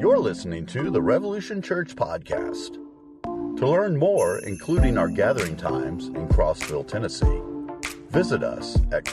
You're listening to the Revolution Church Podcast. To learn more, including our gathering times in Crossville, Tennessee, visit us at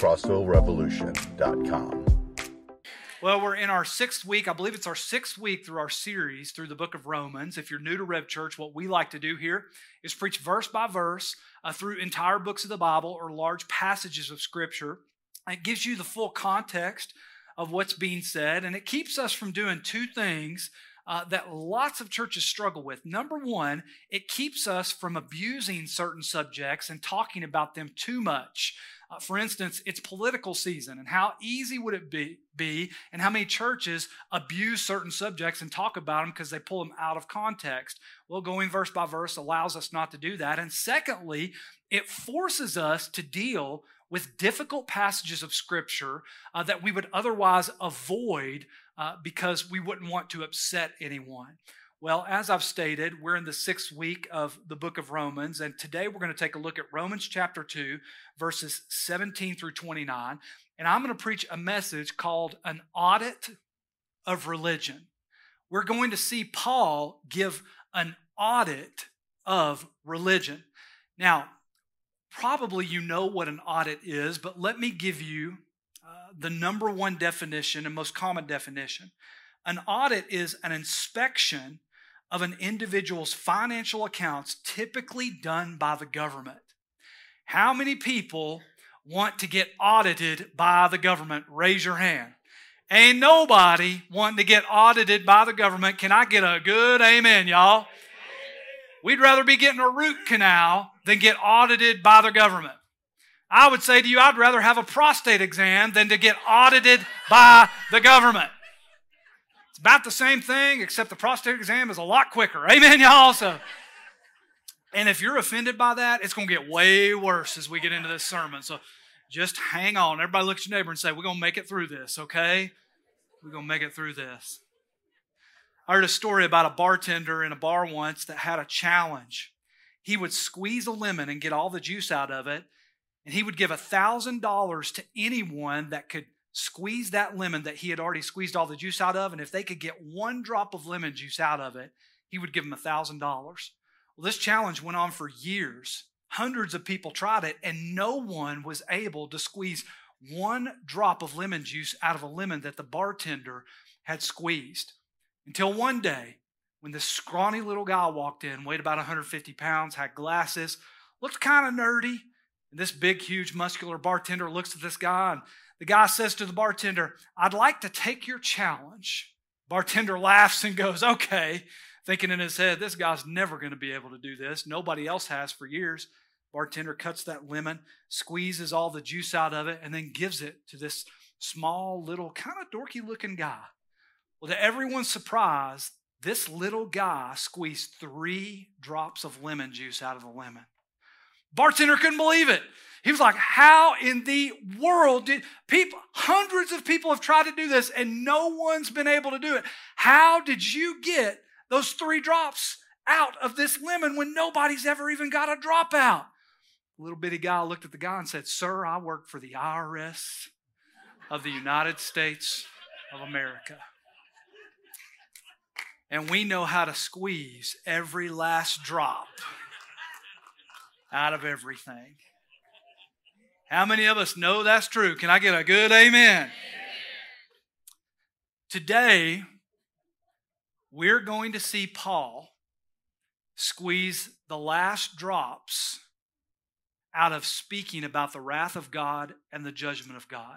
crossvillerevolution.com. Well, we're in our 6th week. I believe it's our 6th week through our series through the book of Romans. If you're new to Rev Church, what we like to do here is preach verse by verse through entire books of the Bible or large passages of Scripture. It gives you the full context of what's being said, and it keeps us from doing two things that lots of churches struggle with. Number one, it keeps us from abusing certain subjects and talking about them too much. For instance, it's political season, and how easy would it be and how many churches abuse certain subjects and talk about them because they pull them out of context? Well, going verse by verse allows us not to do that. And secondly, it forces us to deal with difficult passages of Scripture that we would otherwise avoid because we wouldn't want to upset anyone. Well, as I've stated, we're in the 6th week of the book of Romans, and today we're going to take a look at Romans chapter 2, verses 17 through 29, and I'm going to preach a message called An Audit of Religion. We're going to see Paul give an audit of religion. Now, probably you know what an audit is, but let me give you the number one definition and most common definition. An audit is an inspection of an individual's financial accounts, typically done by the government. How many people want to get audited by the government? Raise your hand. Ain't nobody wanting to get audited by the government. Can I get a good amen, y'all? We'd rather be getting a root canal than get audited by the government. I would say to you, I'd rather have a prostate exam than to get audited by the government. It's about the same thing, except the prostate exam is a lot quicker. Amen, y'all? And if you're offended by that, it's going to get way worse as we get into this sermon. So just hang on. Everybody look at your neighbor and say, we're going to make it through this, okay? We're going to make it through this. I heard a story about a bartender in a bar once that had a challenge. He would squeeze a lemon and get all the juice out of it, and he would give $1,000 to anyone that could squeeze that lemon that he had already squeezed all the juice out of, and if they could get one drop of lemon juice out of it, he would give them $1,000. Well, this challenge went on for years. Hundreds of people tried it, and no one was able to squeeze one drop of lemon juice out of a lemon that the bartender had squeezed. Until one day, when this scrawny little guy walked in, weighed about 150 pounds, had glasses, looked kind of nerdy, and this big, huge, muscular bartender looks at this guy, and the guy says to the bartender, I'd like to take your challenge. Bartender laughs and goes, okay, thinking in his head, this guy's never going to be able to do this. Nobody else has for years. Bartender cuts that lemon, squeezes all the juice out of it, and then gives it to this small, little, kind of dorky-looking guy. Well, to everyone's surprise, this little guy squeezed 3 drops of lemon juice out of the lemon. Bartender couldn't believe it. He was like, how in the world did people, hundreds of people have tried to do this and no one's been able to do it. How did you get those 3 drops out of this lemon when nobody's ever even got a drop out? The little bitty guy looked at the guy and said, sir, I work for the IRS of the United States of America. And we know how to squeeze every last drop out of everything. How many of us know that's true? Can I get a good amen? Today, we're going to see Paul squeeze the last drops out of speaking about the wrath of God and the judgment of God.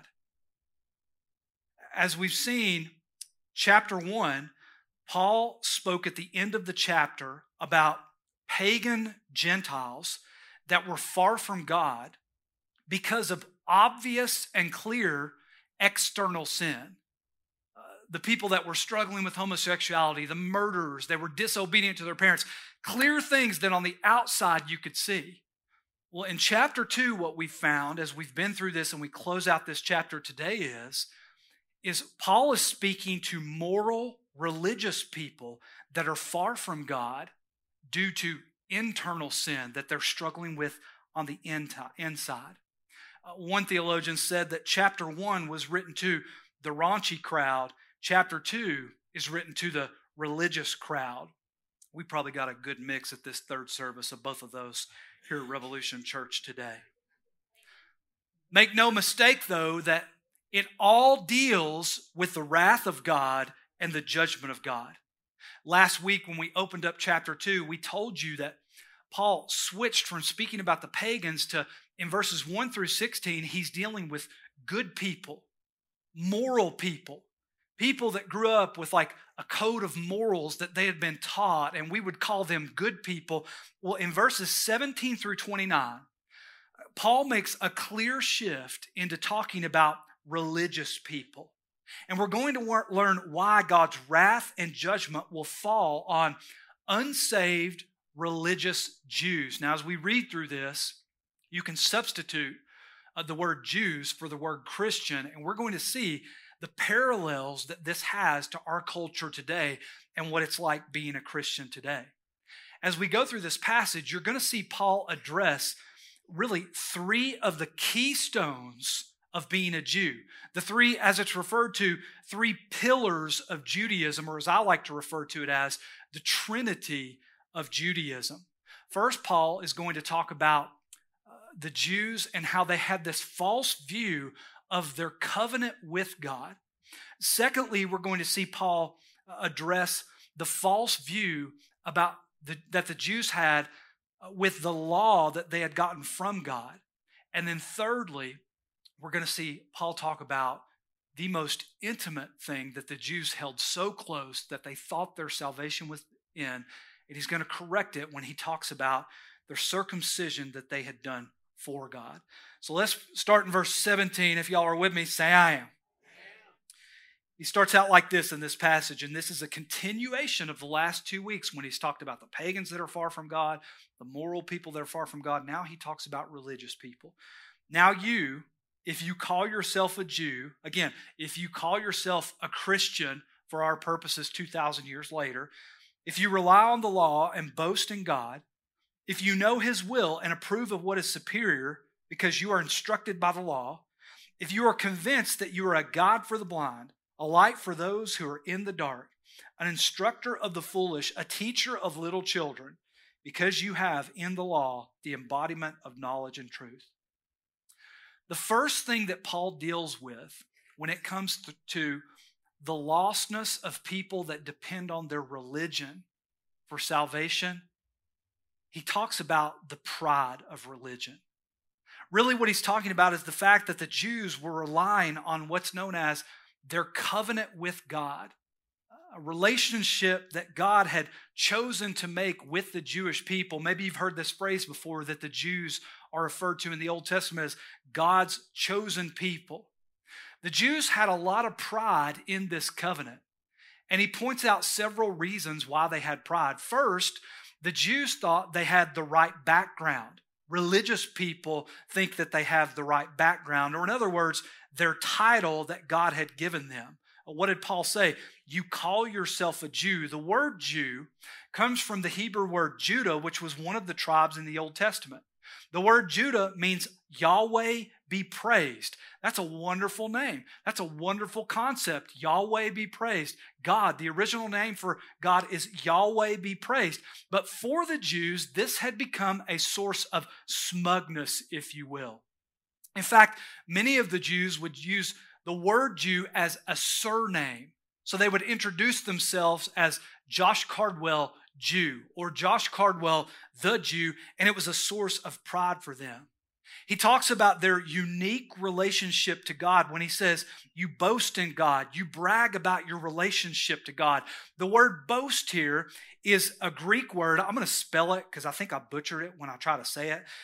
As we've seen, chapter 1, Paul spoke at the end of the chapter about pagan Gentiles that were far from God because of obvious and clear external sin. The people that were struggling with homosexuality, the murderers, they were disobedient to their parents, clear things that on the outside you could see. Well, in chapter 2, what we found as we've been through this and we close out this chapter today is Paul is speaking to moral, religious people that are far from God due to internal sin that they're struggling with on the inside. One theologian said that chapter 1 was written to the raunchy crowd. Chapter 2 is written to the religious crowd. We probably got a good mix at this third service of both of those here at Revolution Church today. Make no mistake, though, that it all deals with the wrath of God and the judgment of God. Last week when we opened up chapter 2, we told you that Paul switched from speaking about the pagans to, in verses 1 through 16, he's dealing with good people, moral people, people that grew up with like a code of morals that they had been taught, and we would call them good people. Well, in verses 17 through 29, Paul makes a clear shift into talking about religious people. And we're going to learn why God's wrath and judgment will fall on unsaved religious Jews. Now, as we read through this, you can substitute the word Jews for the word Christian, and we're going to see the parallels that this has to our culture today and what it's like being a Christian today. As we go through this passage, you're going to see Paul address really three of the keystones of being a Jew. The three, as it's referred to, three pillars of Judaism, or as I like to refer to it as, the Trinity of Judaism. First, Paul is going to talk about the Jews and how they had this false view of their covenant with God. Secondly, we're going to see Paul address the false view about that the Jews had with the law that they had gotten from God. And then thirdly, we're going to see Paul talk about the most intimate thing that the Jews held so close that they thought their salvation was in, and he's going to correct it when he talks about their circumcision that they had done for God. So let's start in verse 17. If y'all are with me, say I am. He starts out like this in this passage, and this is a continuation of the last 2 weeks when he's talked about the pagans that are far from God, the moral people that are far from God. Now he talks about religious people. Now you, if you call yourself a Jew, again, if you call yourself a Christian for our purposes 2,000 years later, if you rely on the law and boast in God, if you know His will and approve of what is superior because you are instructed by the law, if you are convinced that you are a guide for the blind, a light for those who are in the dark, an instructor of the foolish, a teacher of little children, because you have in the law the embodiment of knowledge and truth. The first thing that Paul deals with when it comes to the lostness of people that depend on their religion for salvation, he talks about the pride of religion. Really what he's talking about is the fact that the Jews were relying on what's known as their covenant with God, a relationship that God had chosen to make with the Jewish people. Maybe you've heard this phrase before, that the Jews are referred to in the Old Testament as God's chosen people. The Jews had a lot of pride in this covenant, and he points out several reasons why they had pride. First, the Jews thought they had the right background. Religious people think that they have the right background, or in other words, their title that God had given them. What did Paul say? You call yourself a Jew. The word Jew comes from the Hebrew word Judah, which was one of the tribes in the Old Testament. The word Judah means Yahweh be praised. That's a wonderful name. That's a wonderful concept. Yahweh be praised. God, the original name for God is Yahweh be praised. But for the Jews, this had become a source of smugness, if you will. In fact, many of the Jews would use the word Jew as a surname. So they would introduce themselves as Josh Cardwell Jew or Josh Cardwell the Jew, and it was a source of pride for them. He talks about their unique relationship to God when he says, you boast in God, you brag about your relationship to God. The word boast here is a Greek word. I'm going to spell it because I think I butchered it when I try to say it.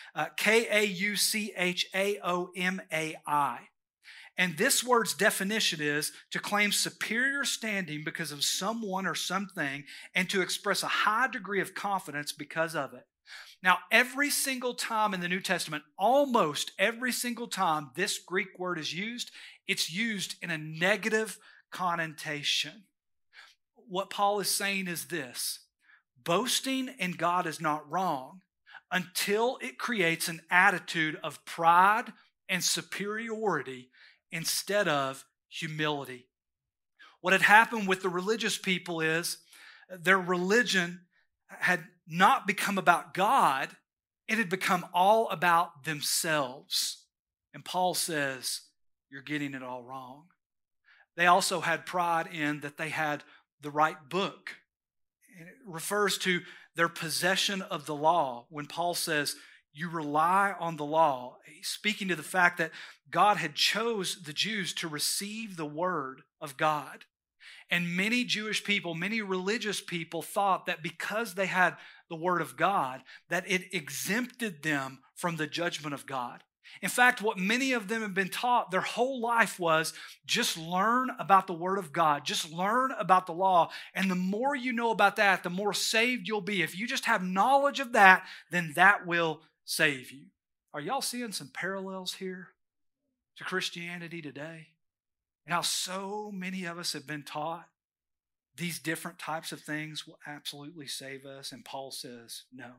Kauchaomai. And this word's definition is to claim superior standing because of someone or something and to express a high degree of confidence because of it. Now, every single time in the New Testament, almost every single time this Greek word is used, it's used in a negative connotation. What Paul is saying is this: boasting in God is not wrong until it creates an attitude of pride and superiority instead of humility. What had happened with the religious people is Their religion had not become about God. It had become all about themselves. And Paul says, you're getting it all wrong. They also had pride in that they had the right book. And it refers to their possession of the law. When Paul says, you rely on the law, he's speaking to the fact that God had chose the Jews to receive the word of God. And many Jewish people, many religious people thought that because they had the word of God, that it exempted them from the judgment of God. In fact, what many of them have been taught their whole life was just learn about the word of God, just learn about the law. And the more you know about that, the more saved you'll be. If you just have knowledge of that, then that will save you. Are y'all seeing some parallels here to Christianity today? And how so many of us have been taught these different types of things will absolutely save us. And Paul says, no.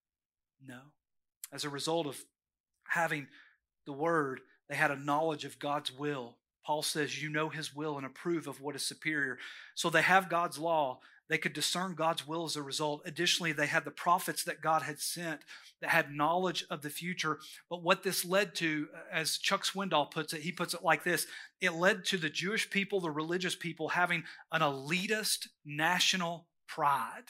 As a result of having the word, they had a knowledge of God's will. Paul says, you know his will and approve of what is superior. So they have God's law. They could discern God's will as a result. Additionally, they had the prophets that God had sent that had knowledge of the future. But what this led to, as Chuck Swindoll puts it, he puts it like this: it led to the Jewish people, the religious people, having an elitist national pride.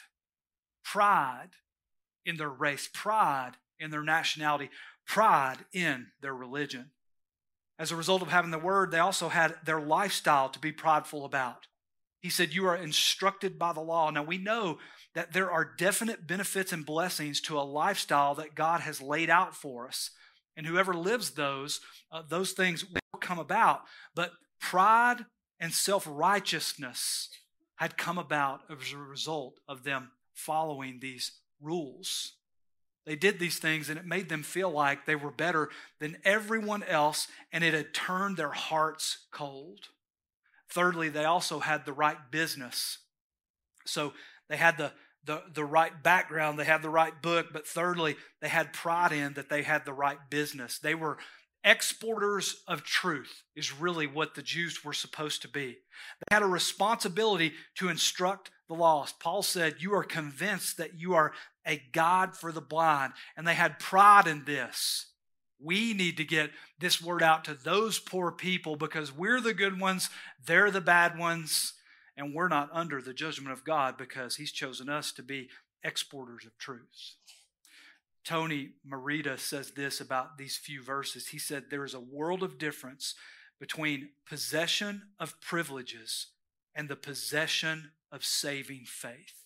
Pride in their race, pride in their nationality, pride in their religion. As a result of having the word, they also had their lifestyle to be prideful about. He said, you are instructed by the law. Now we know that there are definite benefits and blessings to a lifestyle that God has laid out for us. And whoever lives those things will come about. But pride and self-righteousness had come about as a result of them following these rules. They did these things and it made them feel like they were better than everyone else, and it had turned their hearts cold. Thirdly, they also had the right business. So they had the right background, they had the right book, but thirdly, they had pride in that they had the right business. They were exporters of truth, is really what the Jews were supposed to be. They had a responsibility to instruct the lost. Paul said, you are convinced that you are a guide for the blind, and they had pride in this. We need to get this word out to those poor people because we're the good ones, they're the bad ones, and we're not under the judgment of God because he's chosen us to be exporters of truth. Tony Merida says this about these few verses. He said, there is a world of difference between possession of privileges and the possession of saving faith.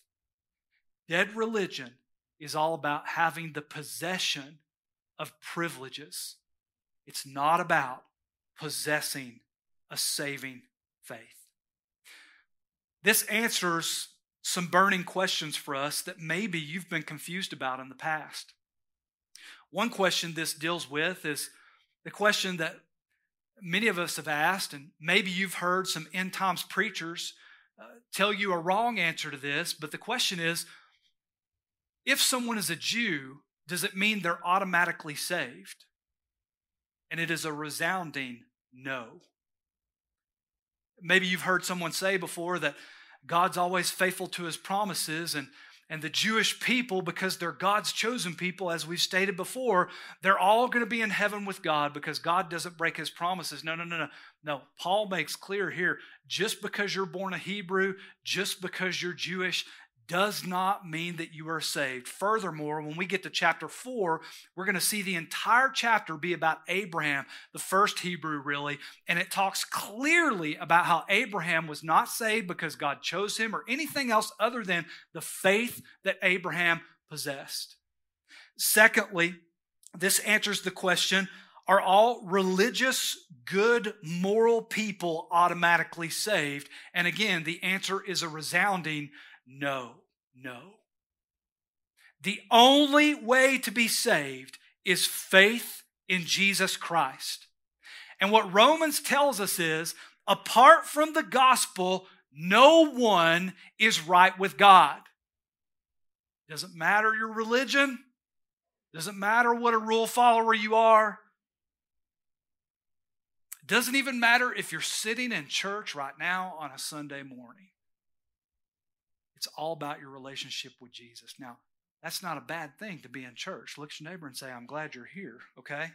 Dead religion is all about having the possession of privileges. It's not about possessing a saving faith. This answers some burning questions for us that maybe you've been confused about in the past. One question this deals with is the question that many of us have asked, and maybe you've heard some end times preachers tell you a wrong answer to this, but the question is, if someone is a Jew, does it mean they're automatically saved? And it is a resounding no. Maybe you've heard someone say before that God's always faithful to his promises, and the Jewish people, because they're God's chosen people, as we've stated before, they're all going to be in heaven with God because God doesn't break his promises. No. Paul makes clear here, just because you're born a Hebrew, just because you're Jewish, does not mean that you are saved. Furthermore, when we get to chapter 4, we're going to see the entire chapter be about Abraham, the first Hebrew really, and it talks clearly about how Abraham was not saved because God chose him or anything else other than the faith that Abraham possessed. Secondly, this answers the question, are all religious, good, moral people automatically saved? And again, the answer is a resounding no. The only way to be saved is faith in Jesus Christ. And what Romans tells us is, apart from the gospel, no one is right with God. Doesn't matter your religion. Doesn't matter what a rule follower you are. Doesn't even matter if you're sitting in church right now on a Sunday morning. It's all about your relationship with Jesus. Now, that's not a bad thing to be in church. Look at your neighbor and say, I'm glad you're here, okay?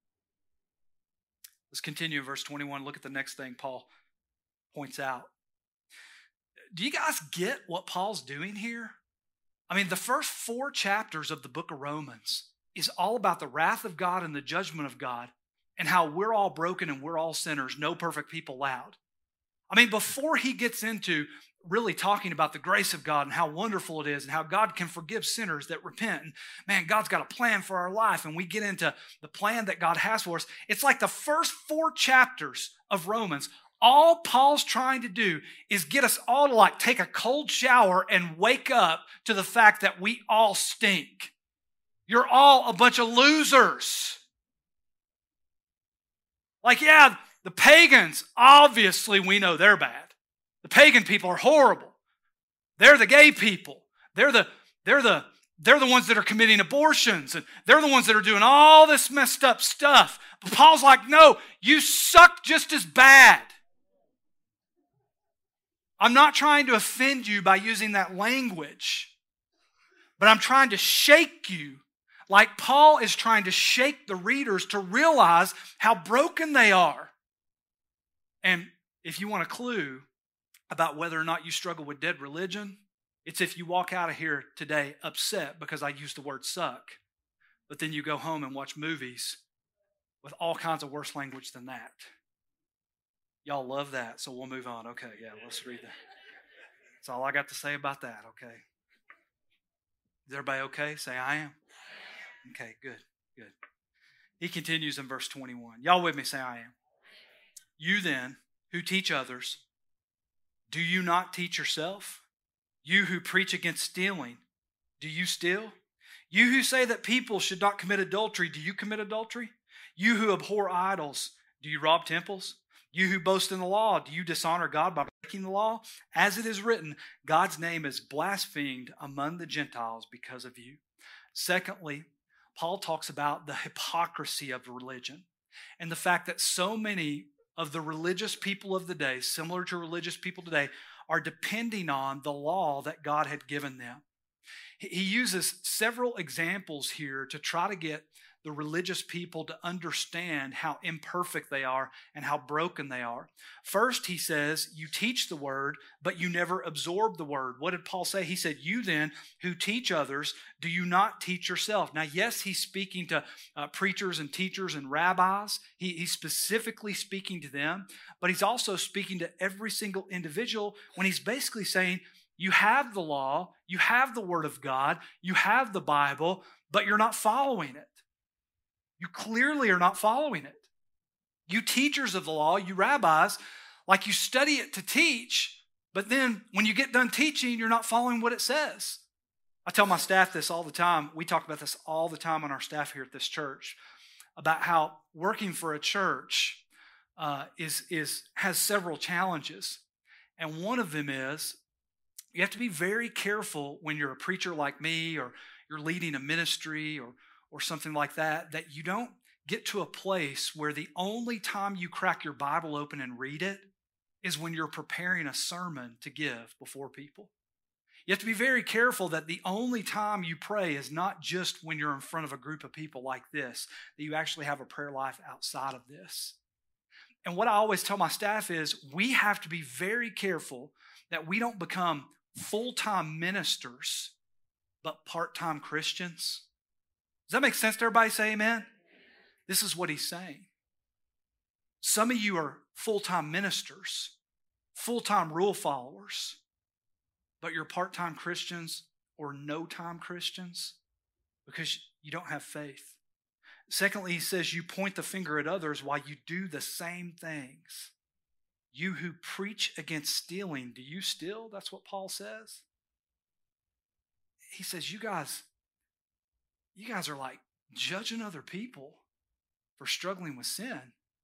Let's continue in verse 21. Look at the next thing Paul points out. Do you guys get what Paul's doing here? I mean, the first 4 chapters of the book of Romans is all about the wrath of God and the judgment of God and how we're all broken and we're all sinners, no perfect people allowed. I mean, before he gets into really talking about the grace of God and how wonderful it is and how God can forgive sinners that repent. And man, God's got a plan for our life. And we get into the plan that God has for us. It's like the first 4 chapters of Romans. All Paul's trying to do is get us all to like take a cold shower and wake up to the fact that we all stink. You're all a bunch of losers. Like, yeah, the pagans, obviously we know they're bad. The pagan people are horrible. They're the gay people. They're the ones that are committing abortions, and they're the ones that are doing all this messed up stuff. But Paul's like, no, you suck just as bad. I'm not trying to offend you by using that language, but I'm trying to shake you like Paul is trying to shake the readers to realize how broken they are. And if you want a clue about whether or not you struggle with dead religion, it's if you walk out of here today upset because I used the word suck, but then you go home and watch movies with all kinds of worse language than that. Y'all love that, so we'll move on. Okay, yeah, let's read that. That's all I got to say about that, okay? Is everybody okay? Say, I am. Okay, good. He continues in verse 21. Y'all with me? Say, I am. You then, who teach others, do you not teach yourself? You who preach against stealing, do you steal? You who say that people should not commit adultery, do you commit adultery? You who abhor idols, do you rob temples? You who boast in the law, do you dishonor God by breaking the law? As it is written, God's name is blasphemed among the Gentiles because of you. Secondly, Paul talks about the hypocrisy of religion and the fact that so many of the religious people of the day, similar to religious people today, are depending on the law that God had given them. He uses several examples here to try to get the religious people to understand how imperfect they are and how broken they are. First, he says, you teach the word, but you never absorb the word. What did Paul say? He said, you then who teach others, do you not teach yourself? Now, yes, he's speaking to preachers and teachers and rabbis. He's specifically speaking to them, but he's also speaking to every single individual when he's basically saying, you have the law, you have the word of God, you have the Bible, but you're not following it. You clearly are not following it. You teachers of the law, you rabbis, like you study it to teach, but then when you get done teaching, you're not following what it says. I tell my staff this all the time. We talk about this all the time on our staff here at this church, about how working for a church has several challenges. And one of them is you have to be very careful when you're a preacher like me or you're leading a ministry or something like that, that you don't get to a place where the only time you crack your Bible open and read it is when you're preparing a sermon to give before people. You have to be very careful that the only time you pray is not just when you're in front of a group of people like this, that you actually have a prayer life outside of this. And what I always tell my staff is we have to be very careful that we don't become full-time ministers, but part-time Christians. Does that make sense to everybody? Say amen. This is what he's saying. Some of you are full-time ministers, full-time rule followers, but you're part-time Christians or no-time Christians because you don't have faith. Secondly, he says you point the finger at others while you do the same things. You who preach against stealing, do you steal? That's what Paul says. He says, you guys are like judging other people for struggling with sin.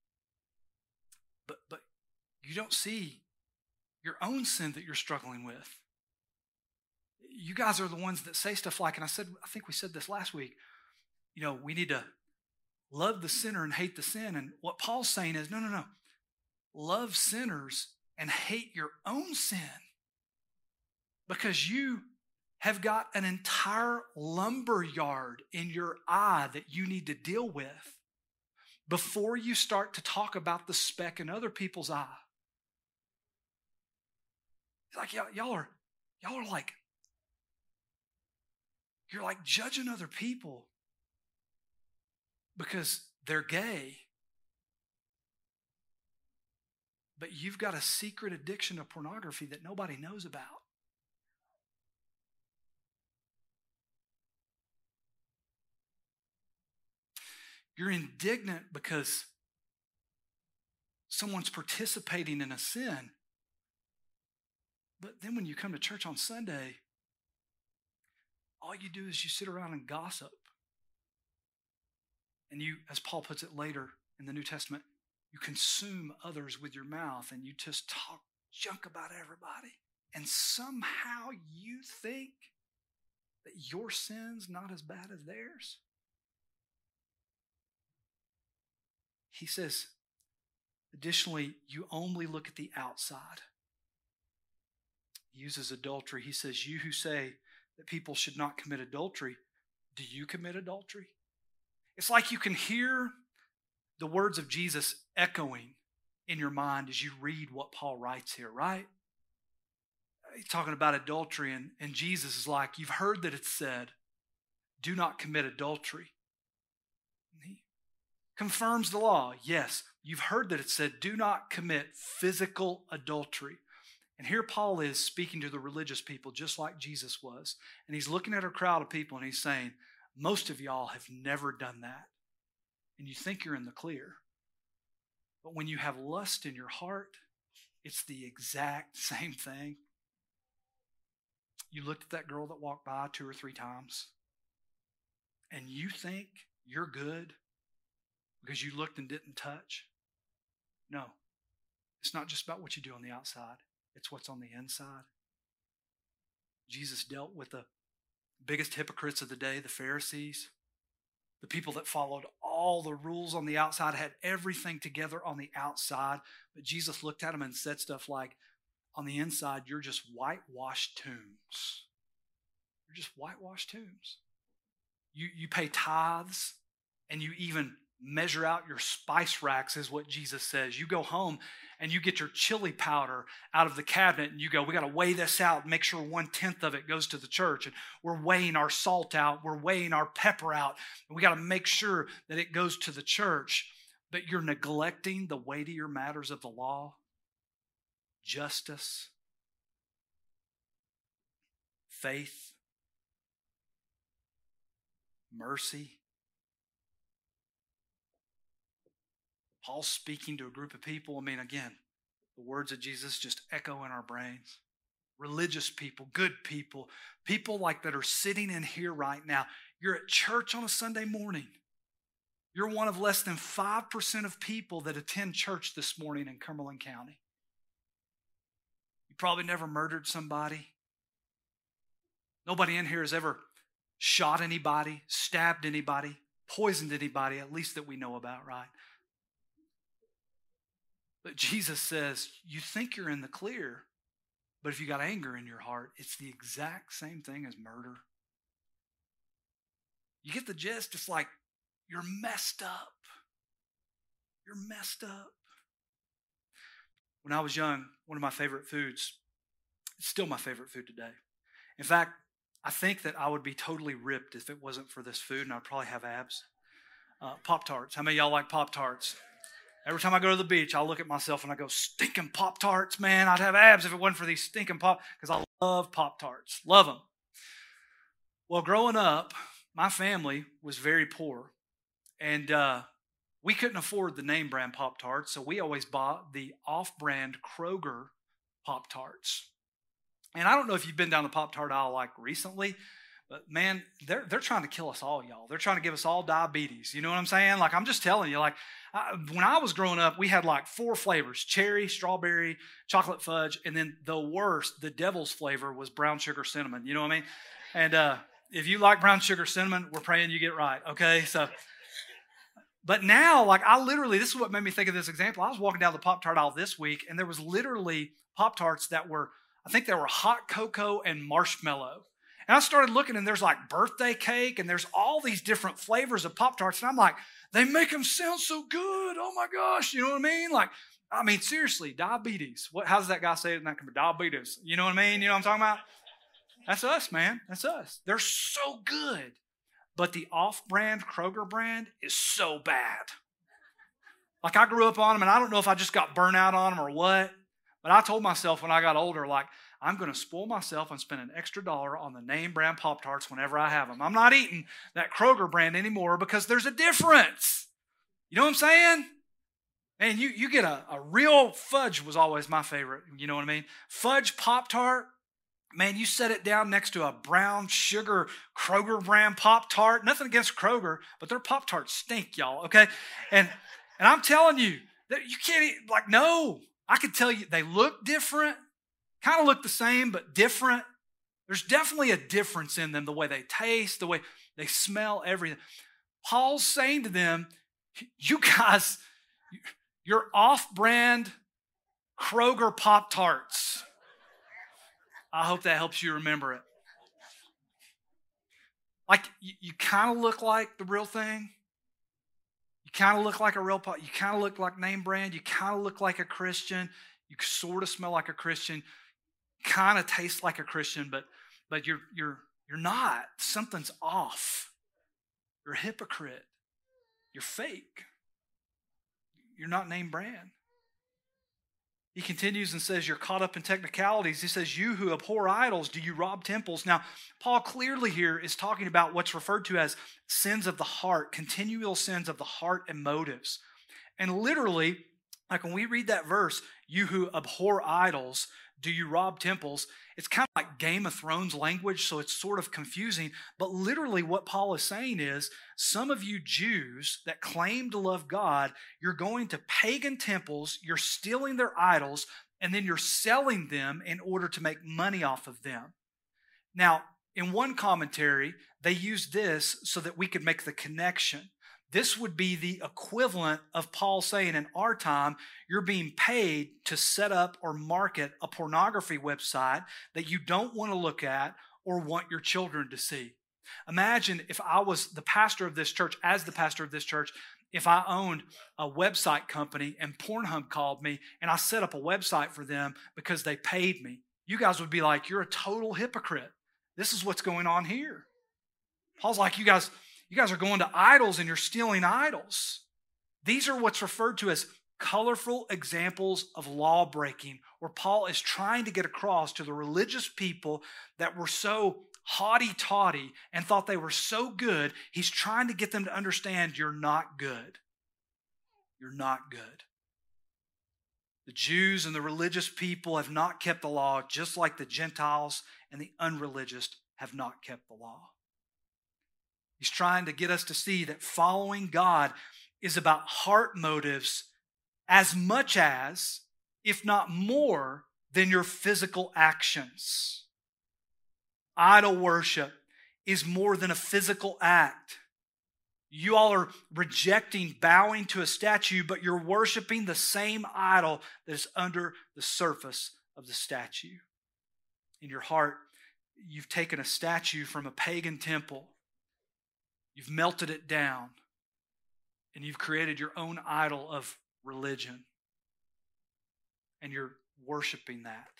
But you don't see your own sin that you're struggling with. You guys are the ones that say stuff like, and I think we said this last week, we need to love the sinner and hate the sin. And what Paul's saying is, no. Love sinners and hate your own sin. because you have got an entire lumber yard in your eye that you need to deal with before you start to talk about the speck in other people's eye. It's like y'all are like, you're like judging other people because they're gay. But you've got a secret addiction to pornography that nobody knows about. You're indignant because someone's participating in a sin. But then when you come to church on Sunday, all you do is you sit around and gossip. And you, as Paul puts it later in the New Testament, you consume others with your mouth and you just talk junk about everybody. And somehow you think that your sin's not as bad as theirs. He says, additionally, you only look at the outside. He uses adultery. He says, you who say that people should not commit adultery, do you commit adultery? It's like you can hear the words of Jesus echoing in your mind as you read what Paul writes here, right? He's talking about adultery, and Jesus is like, you've heard that it's said, do not commit adultery. And he confirms the law. Yes, you've heard that it said, do not commit physical adultery. And here Paul is speaking to the religious people just like Jesus was. And he's looking at a crowd of people and he's saying, most of y'all have never done that. And you think you're in the clear. But when you have lust in your heart, it's the exact same thing. You looked at that girl that walked by 2 or 3 times, and you think you're good because you looked and didn't touch. No, it's not just about what you do on the outside. It's what's on the inside. Jesus dealt with the biggest hypocrites of the day, the Pharisees. The people that followed all the rules on the outside, had everything together on the outside. But Jesus looked at them and said stuff like, on the inside, you're just whitewashed tombs. You're just whitewashed tombs. You pay tithes, and you even measure out your spice racks, is what Jesus says. You go home and you get your chili powder out of the cabinet and you go, we got to weigh this out and make sure 1/10 of it goes to the church. And we're weighing our salt out. We're weighing our pepper out. And we got to make sure that it goes to the church. But you're neglecting the weightier matters of the law, justice, faith, mercy. Paul's speaking to a group of people. I mean, again, the words of Jesus just echo in our brains. Religious people, good people, people like that are sitting in here right now. You're at church on a Sunday morning. You're one of less than 5% of people that attend church this morning in Cumberland County. You probably never murdered somebody. Nobody in here has ever shot anybody, stabbed anybody, poisoned anybody, at least that we know about, right? But Jesus says, you think you're in the clear, but if you got anger in your heart, it's the exact same thing as murder. You get the gist? It's like, you're messed up. You're messed up. When I was young, one of my favorite foods, it's still my favorite food today. In fact, I think that I would be totally ripped if it wasn't for this food, and I'd probably have abs. Pop-Tarts. How many of y'all like Pop-Tarts? Every time I go to the beach, I look at myself and I go, stinking Pop-Tarts, man. I'd have abs if it wasn't for these stinking because I love Pop-Tarts. Love them. Well, growing up, my family was very poor. And we couldn't afford the name brand Pop-Tarts, so we always bought the off-brand Kroger Pop-Tarts. And I don't know if you've been down the Pop-Tart aisle like recently, but man, they're trying to kill us all, y'all. They're trying to give us all diabetes. You know what I'm saying? Like, I'm just telling you, like, when I was growing up, we had like 4 flavors: cherry, strawberry, chocolate fudge, and then the worst, the devil's flavor, was brown sugar cinnamon. You know what I mean? And if you like brown sugar cinnamon, we're praying you get right, okay? So, but now, like, this is what made me think of this example. I was walking down the Pop-Tart aisle this week, and there was literally Pop-Tarts that were, I think they were hot cocoa and marshmallow. And I started looking, and there's like birthday cake, and there's all these different flavors of Pop-Tarts. And I'm like, they make them sound so good. Oh my gosh, you know what I mean? Seriously, diabetes. How does that guy say it in that commercial? Diabetes. You know what I mean? You know what I'm talking about? That's us, man. That's us. They're so good. But the off-brand Kroger brand is so bad. Like, I grew up on them, and I don't know if I just got burnt out on them or what, but I told myself when I got older, like, I'm going to spoil myself and spend an extra $1 on the name brand Pop-Tarts whenever I have them. I'm not eating that Kroger brand anymore because there's a difference. You know what I'm saying? And you get a real fudge was always my favorite. You know what I mean? Fudge Pop-Tart. Man, you set it down next to a brown sugar Kroger brand Pop-Tart. Nothing against Kroger, but their Pop-Tarts stink, y'all, okay? And I'm telling you, that you can't eat, like, no. I can tell you they look different, kind of look the same, but different. There's definitely a difference in them, the way they taste, the way they smell, everything. Paul's saying to them, you guys, you're off-brand Kroger Pop-Tarts. I hope that helps you remember it. Like, you kind of look like the real thing. You kind of look like a real pop. You kind of look like name brand. You kind of look like a Christian. You sort of smell like a Christian. Kind of taste like a Christian, but you're not. Something's off. You're a hypocrite. You're fake. You're not name brand. He continues and says, you're caught up in technicalities. He says, you who abhor idols, do you rob temples? Now, Paul clearly here is talking about what's referred to as sins of the heart, continual sins of the heart and motives. And literally, like when we read that verse, you who abhor idols, do you rob temples? It's kind of like Game of Thrones language, so it's sort of confusing. But literally what Paul is saying is, some of you Jews that claim to love God, you're going to pagan temples, you're stealing their idols, and then you're selling them in order to make money off of them. Now, in one commentary, they use this so that we could make the connection. This would be the equivalent of Paul saying in our time, you're being paid to set up or market a pornography website that you don't want to look at or want your children to see. Imagine if I was the pastor of this church, if I owned a website company and Pornhub called me and I set up a website for them because they paid me. You guys would be like, you're a total hypocrite. This is what's going on here. Paul's like, you guys are going to idols and you're stealing idols. These are what's referred to as colorful examples of law breaking, where Paul is trying to get across to the religious people that were so haughty-taughty and thought they were so good. He's trying to get them to understand you're not good. You're not good. The Jews and the religious people have not kept the law, just like the Gentiles and the unreligious have not kept the law. He's trying to get us to see that following God is about heart motives as much as, if not more, than your physical actions. Idol worship is more than a physical act. You all are rejecting bowing to a statue, but you're worshiping the same idol that is under the surface of the statue. In your heart, you've taken a statue from a pagan temple. You've melted it down, and you've created your own idol of religion, and you're worshiping that.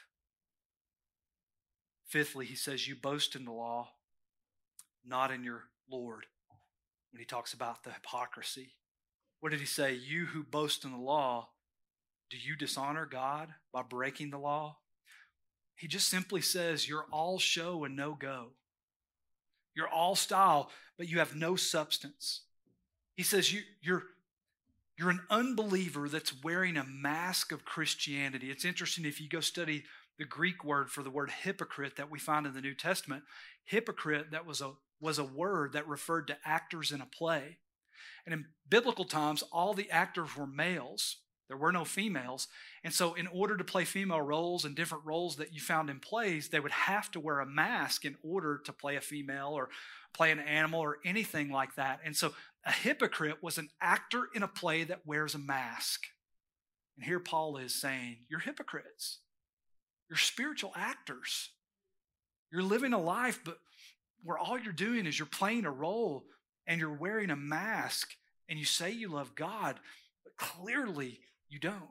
Fifthly, he says, you boast in the law, not in your Lord, when he talks about the hypocrisy. What did he say? You who boast in the law, do you dishonor God by breaking the law? He just simply says, you're all show and no go. You're all style, but you have no substance. He says you're an unbeliever that's wearing a mask of Christianity. It's interesting if you go study the Greek word for the word hypocrite that we find in the New Testament. Hypocrite, that was a word that referred to actors in a play. And in biblical times, all the actors were males. There were no females. And so in order to play female roles and different roles that you found in plays, they would have to wear a mask in order to play a female or play an animal or anything like that. And so a hypocrite was an actor in a play that wears a mask. And here Paul is saying, you're hypocrites. You're spiritual actors. You're living a life, but where all you're doing is you're playing a role and you're wearing a mask and you say you love God, but clearly you don't.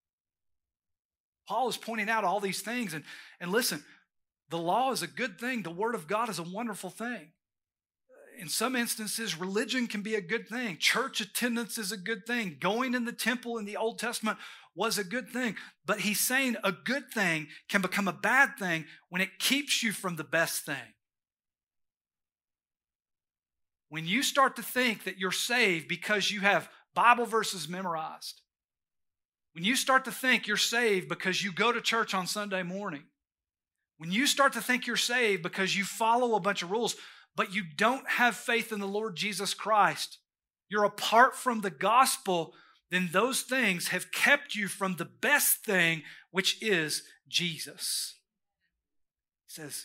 Paul is pointing out all these things. And listen, the law is a good thing. The Word of God is a wonderful thing. In some instances, religion can be a good thing. Church attendance is a good thing. Going in the temple in the Old Testament was a good thing. But he's saying a good thing can become a bad thing when it keeps you from the best thing. When you start to think that you're saved because you have Bible verses memorized, when you start to think you're saved because you go to church on Sunday morning, when you start to think you're saved because you follow a bunch of rules, but you don't have faith in the Lord Jesus Christ, you're apart from the gospel, then those things have kept you from the best thing, which is Jesus. He says,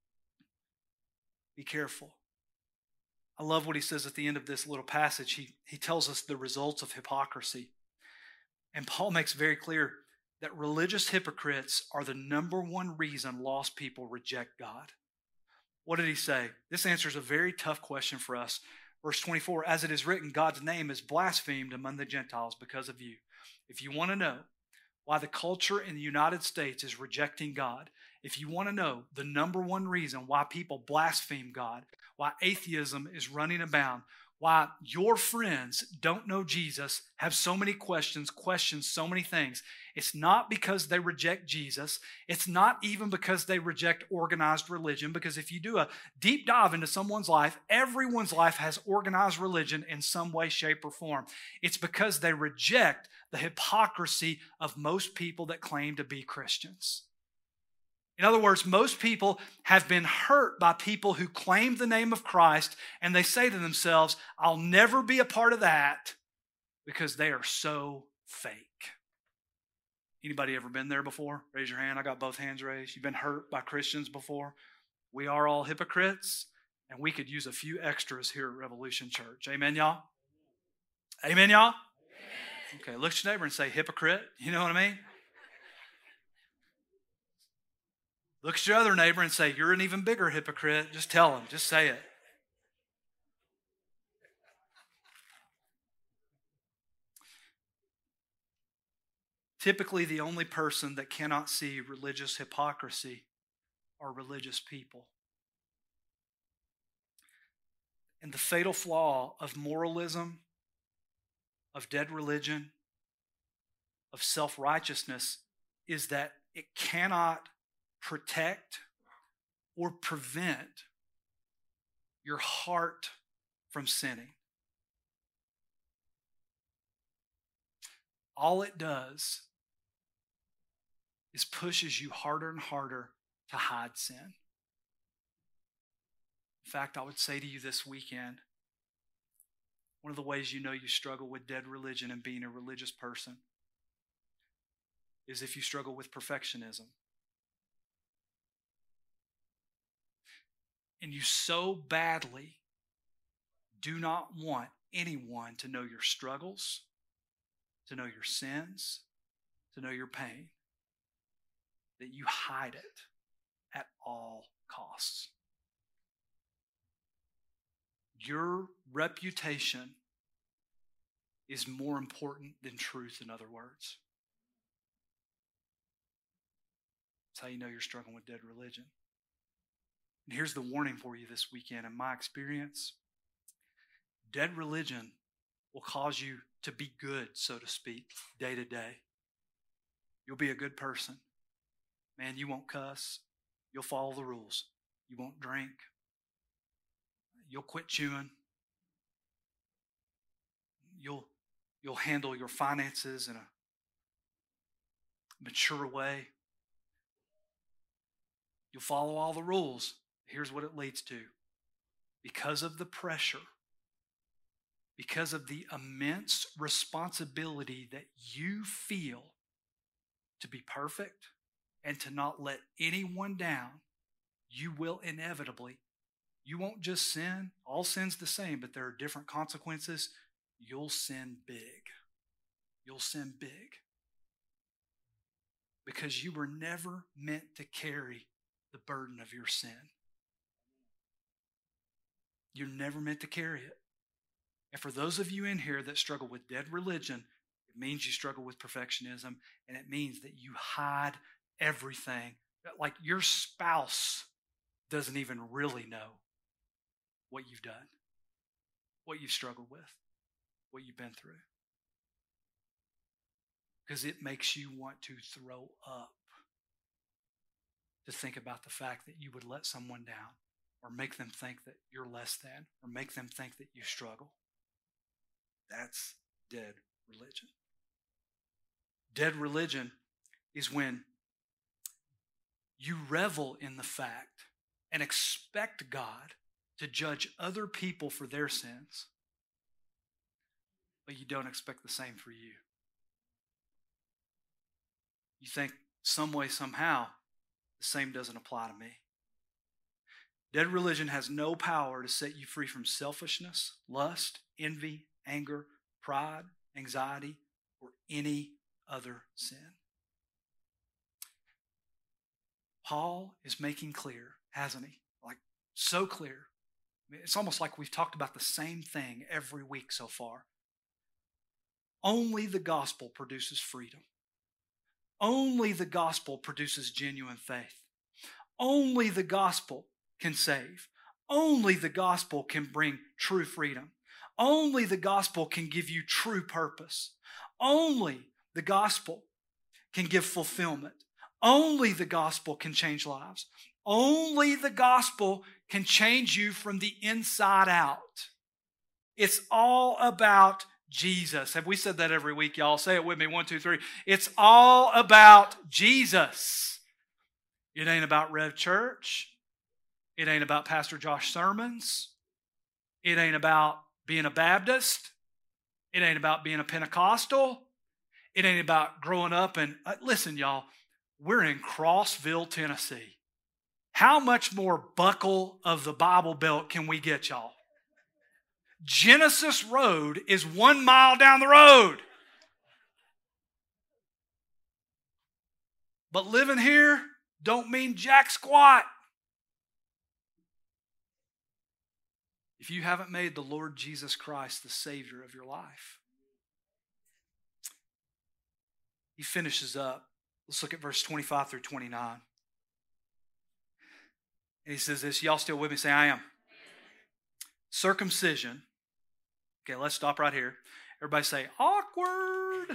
be careful. I love what he says at the end of this little passage. He tells us the results of hypocrisy. And Paul makes very clear that religious hypocrites are the number one reason lost people reject God. What did he say? This answers a very tough question for us. Verse 24, as it is written, God's name is blasphemed among the Gentiles because of you. If you want to know why the culture in the United States is rejecting God, if you want to know the number one reason why people blaspheme God, why atheism is running abound, why your friends don't know Jesus, have so many questions, question so many things, it's not because they reject Jesus. It's not even because they reject organized religion, because if you do a deep dive into someone's life, everyone's life has organized religion in some way, shape, or form. It's because they reject the hypocrisy of most people that claim to be Christians. In other words, most people have been hurt by people who claim the name of Christ, and they say to themselves, I'll never be a part of that because they are so fake. Anybody ever been there before? Raise your hand. I got both hands raised. You've been hurt by Christians before? We are all hypocrites, and we could use a few extras here at Revolution Church. Amen, y'all? Amen, y'all? Okay, look at your neighbor and say, hypocrite. You know what I mean? Look at your other neighbor and say, you're an even bigger hypocrite. Just tell him. Just say it. Typically, the only person that cannot see religious hypocrisy are religious people. And the fatal flaw of moralism, of dead religion, of self-righteousness is that it cannot protect or prevent your heart from sinning. All it does is pushes you harder and harder to hide sin. In fact, I would say to you this weekend, one of the ways you know you struggle with dead religion and being a religious person is if you struggle with perfectionism. And you so badly do not want anyone to know your struggles, to know your sins, to know your pain, that you hide it at all costs. Your reputation is more important than truth, in other words. That's how you know you're struggling with dead religion. And here's the warning for you this weekend. In my experience, dead religion will cause you to be good, so to speak, day to day. You'll be a good person. Man, you won't cuss. You'll follow the rules. You won't drink. You'll quit chewing. You'll handle your finances in a mature way. You'll follow all the rules. Here's what it leads to. Because of the pressure, because of the immense responsibility that you feel to be perfect and to not let anyone down, you will inevitably, you won't just sin. All sin's the same, but there are different consequences. You'll sin big. You'll sin big. because you were never meant to carry the burden of your sin. You're never meant to carry it. And for those of you in here that struggle with dead religion, it means you struggle with perfectionism, and it means that you hide everything. Like your spouse doesn't even really know what you've done, what you've struggled with, what you've been through. Because it makes you want to throw up to think about the fact that you would let someone down or make them think that you're less than or make them think that you struggle. That's dead religion. Dead religion is when you revel in the fact and expect God to judge other people for their sins, but you don't expect the same for you. You think some way, somehow, the same doesn't apply to me. Dead religion has no power to set you free from selfishness, lust, envy, anger, pride, anxiety, or any other sin. Paul is making clear, hasn't he? Like, so clear. I mean, it's almost like we've talked about the same thing every week so far. Only the gospel produces freedom. Only the gospel produces genuine faith. Only the gospel can save. Only the gospel can bring true freedom. Only the gospel can give you true purpose. Only the gospel can give fulfillment. Only the gospel can change lives. Only the gospel can change you from the inside out. It's all about Jesus. Have we said that every week, y'all? Say it with me. 1, 2, 3. It's all about Jesus. It ain't about Rev Church. It ain't about Pastor Josh sermons. It ain't about being a Baptist. It ain't about being a Pentecostal. It ain't about growing up and listen, y'all, we're in Crossville, Tennessee. How much more buckle of the Bible Belt can we get, y'all? Genesis Road is 1 mile down the road. But living here don't mean jack squat. If you haven't made the Lord Jesus Christ the Savior of your life. He finishes up. Let's look at verse 25 through 29. And he says this. Y'all still with me? Say, I am. Circumcision. Okay, let's stop right here. Everybody say, awkward.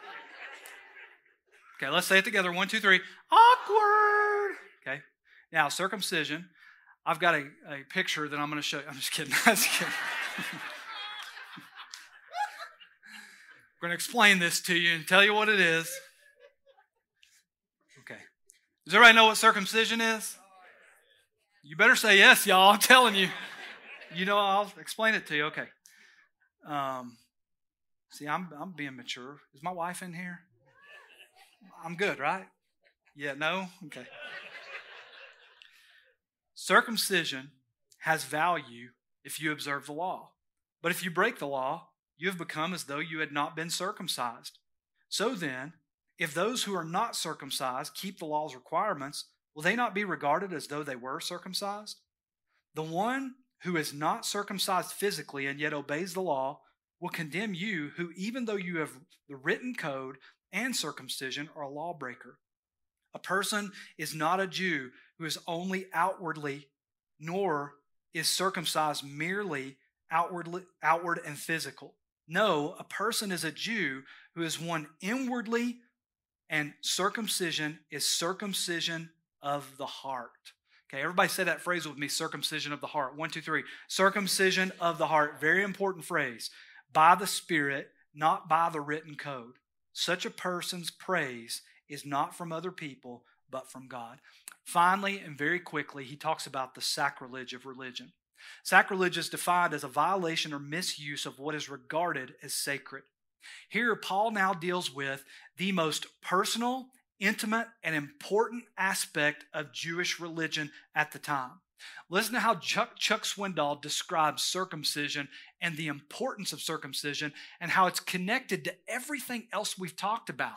Okay, let's say it together. 1, 2, 3. Awkward. Okay. Now, circumcision. I've got a picture that I'm going to show you. I'm just kidding. I'm just kidding. I'm going to explain this to you and tell you what it is. Okay. Does everybody know what circumcision is? You better say yes, y'all. I'm telling you. You know, I'll explain it to you. Okay. See, I'm being mature. Is my wife in here? I'm good, right? Yeah, no? Okay. Circumcision has value if you observe the law. But if you break the law, you have become as though you had not been circumcised. So then, if those who are not circumcised keep the law's requirements, will they not be regarded as though they were circumcised? The one who is not circumcised physically and yet obeys the law will condemn you, who even though you have the written code and circumcision are a lawbreaker. A person is not a Jew who is only outwardly, nor is circumcised merely outward and physical. No, a person is a Jew who is one inwardly, and circumcision is circumcision of the heart. Okay, everybody say that phrase with me, circumcision of the heart. 1, 2, 3. Circumcision of the heart. Very important phrase. By the Spirit, not by the written code. Such a person's praise is not from other people, but from God. Finally, and very quickly, he talks about the sacrilege of religion. Sacrilege is defined as a violation or misuse of what is regarded as sacred. Here, Paul now deals with the most personal, intimate, and important aspect of Jewish religion at the time. Listen to how Chuck Swindoll describes circumcision and the importance of circumcision and how it's connected to everything else we've talked about.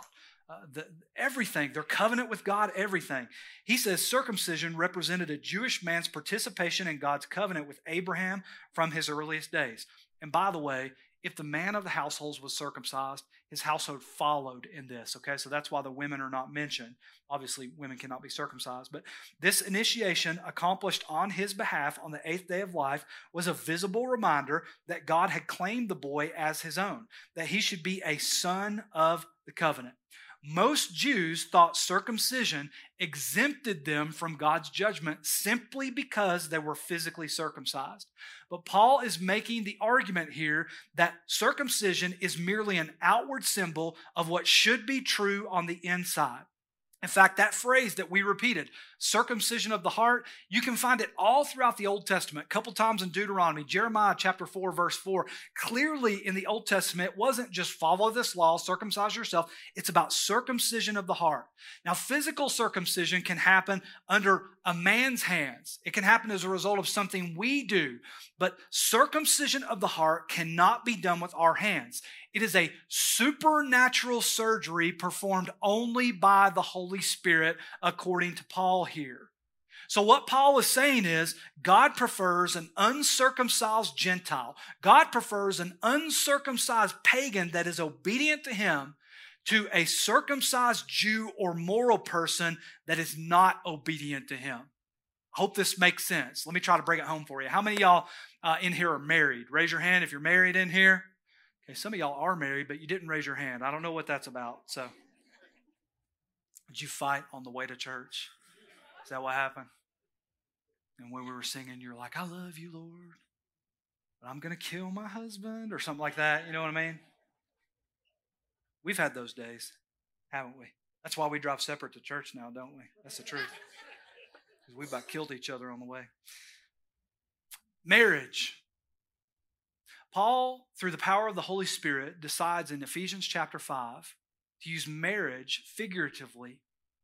everything, their covenant with God, everything. He says circumcision represented a Jewish man's participation in God's covenant with Abraham from his earliest days. And by the way, if the man of the household was circumcised, his household followed in this, okay? So that's why the women are not mentioned. Obviously, women cannot be circumcised. But this initiation, accomplished on his behalf on the 8th day of life, was a visible reminder that God had claimed the boy as his own, that he should be a son of the covenant. Most Jews thought circumcision exempted them from God's judgment simply because they were physically circumcised. But Paul is making the argument here that circumcision is merely an outward symbol of what should be true on the inside. In fact, that phrase that we repeated, circumcision of the heart, you can find it all throughout the Old Testament, a couple times in Deuteronomy, Jeremiah chapter 4, verse 4. Clearly in the Old Testament, it wasn't just follow this law, circumcise yourself. It's about circumcision of the heart. Now, physical circumcision can happen under a man's hands. It can happen as a result of something we do. But circumcision of the heart cannot be done with our hands. It is a supernatural surgery performed only by the Holy Spirit, according to Paul here. So what Paul is saying is, God prefers an uncircumcised Gentile. God prefers an uncircumcised pagan that is obedient to him to a circumcised Jew or moral person that is not obedient to him. I hope this makes sense. Let me try to bring it home for you. How many of y'all in here are married? Raise your hand if you're married in here. Okay, some of y'all are married, but you didn't raise your hand. I don't know what that's about. So, did you fight on the way to church? Is that what happened? And when we were singing, you're like, I love you, Lord, but I'm going to kill my husband or something like that. You know what I mean? We've had those days, haven't we? That's why we drive separate to church now, don't we? That's the truth. Because we about killed each other on the way. Marriage. Paul, through the power of the Holy Spirit, decides in Ephesians chapter 5 to use marriage figuratively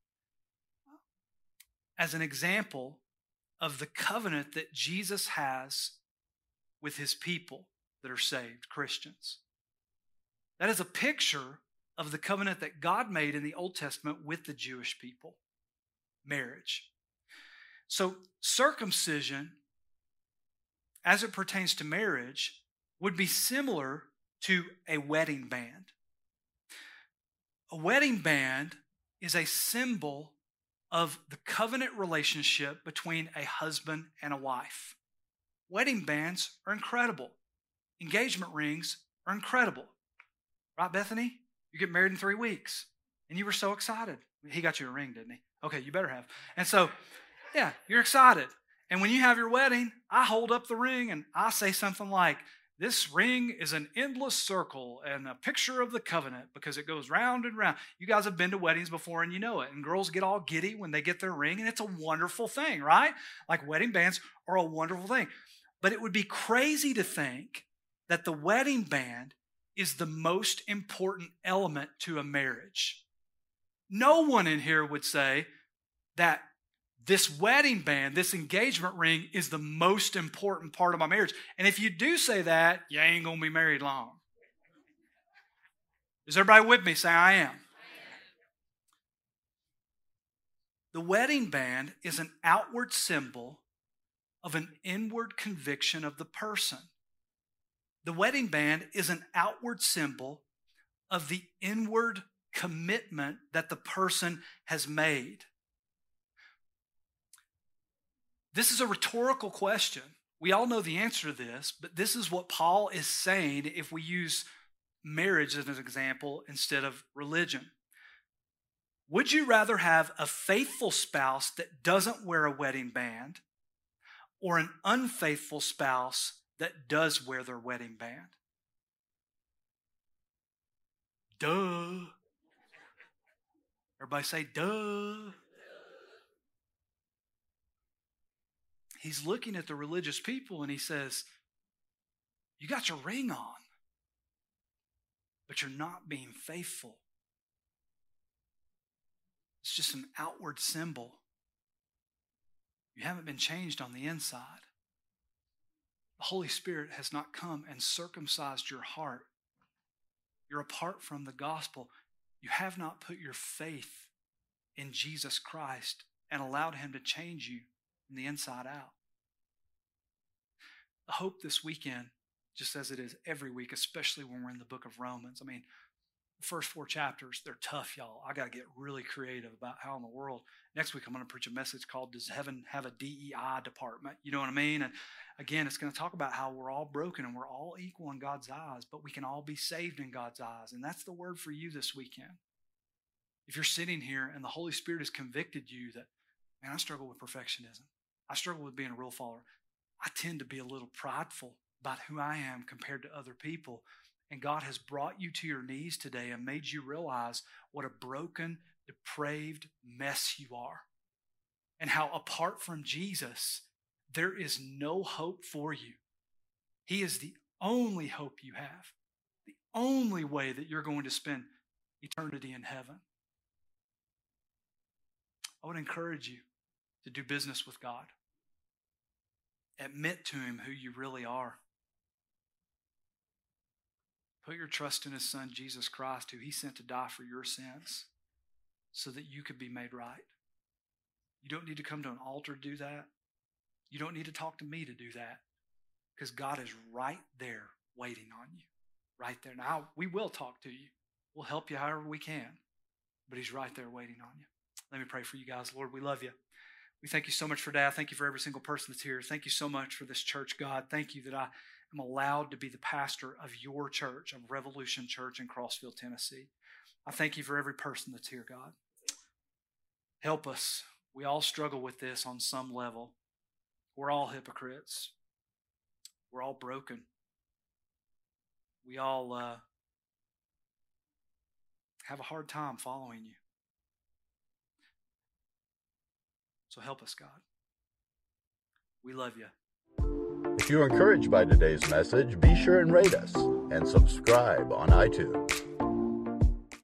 as an example of the covenant that Jesus has with his people that are saved, Christians. That is a picture of the covenant that God made in the Old Testament with the Jewish people, marriage. So circumcision, as it pertains to marriage, would be similar to a wedding band. A wedding band is a symbol of the covenant relationship between a husband and a wife. Wedding bands are incredible. Engagement rings are incredible. Right, Bethany? You get married in 3 weeks, and you were so excited. He got you a ring, didn't he? Okay, you better have. And so, yeah, you're excited. And when you have your wedding, I hold up the ring and I say something like, this ring is an endless circle and a picture of the covenant because it goes round and round. You guys have been to weddings before and you know it. And girls get all giddy when they get their ring, and it's a wonderful thing, right? Like wedding bands are a wonderful thing. But it would be crazy to think that the wedding band is the most important element to a marriage. No one in here would say that this wedding band, this engagement ring is the most important part of my marriage. And if you do say that, you ain't going to be married long. Is everybody with me? Say, I am. The wedding band is an outward symbol of an inward conviction of the person. The wedding band is an outward symbol of the inward commitment that the person has made. This is a rhetorical question. We all know the answer to this, but this is what Paul is saying if we use marriage as an example instead of religion. Would you rather have a faithful spouse that doesn't wear a wedding band or an unfaithful spouse that does wear their wedding band? Duh. Everybody say, duh. He's looking at the religious people and he says, you got your ring on, but you're not being faithful. It's just an outward symbol. You haven't been changed on the inside. The Holy Spirit has not come and circumcised your heart. You're apart from the gospel. you have not put your faith in Jesus Christ and allowed him to change you from the inside out. The hope this weekend, just as it is every week, especially when we're in the book of Romans. I mean, the first 4 chapters, they're tough, y'all. I got to get really creative about how in the world. Next week, I'm going to preach a message called, Does Heaven Have a DEI Department? You know what I mean? And again, it's going to talk about how we're all broken and we're all equal in God's eyes, but we can all be saved in God's eyes. And that's the word for you this weekend. If you're sitting here and the Holy Spirit has convicted you that, man, I struggle with perfectionism. I struggle with being a real follower. I tend to be a little prideful about who I am compared to other people. And God has brought you to your knees today and made you realize what a broken, depraved mess you are. And how apart from Jesus, there is no hope for you. He is the only hope you have. The only way that you're going to spend eternity in heaven. I would encourage you to do business with God. Admit to him who you really are. Put your trust in his Son, Jesus Christ, who he sent to die for your sins so that you could be made right. You don't need to come to an altar to do that. You don't need to talk to me to do that, because God is right there waiting on you. Right there. Now, we will talk to you. We'll help you however we can, but he's right there waiting on you. Let me pray for you guys. Lord, we love you. We thank you so much for that. Thank you for every single person that's here. Thank you so much for this church, God. Thank you that I am allowed to be the pastor of your church, of Revolution Church in Crossville, Tennessee. I thank you for every person that's here, God. Help us. We all struggle with this on some level. We're all hypocrites. We're all broken. We all have a hard time following you. So help us, God. We love you. If you're encouraged by today's message, be sure and rate us and subscribe on iTunes.